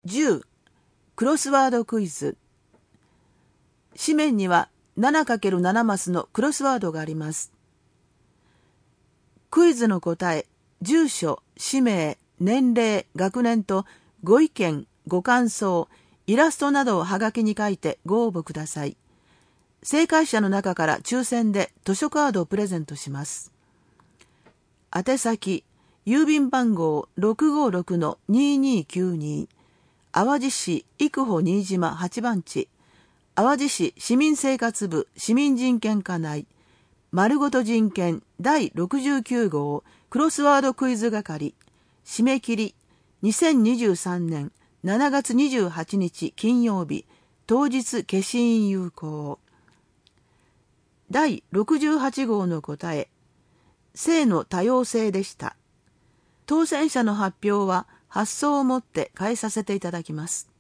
10クロスワードクイズ。紙面には 7×7 マスのクロスワードがあります。クイズの答え、住所、氏名、年齢、学年とご意見、ご感想、イラストなどをはがきに書いてご応募ください。正解者の中から抽選で図書カードをプレゼントします。宛先、郵便番号 656-2292 淡路市生保新島8番地、淡路市市民生活部市民人権課内、丸ごと人権第69号クロスワードクイズ係、締め切り2023年7月28日金曜日、当日消印有効。第68号の答え、性の多様性でした。当選者の発表は発送をもって返させていただきます。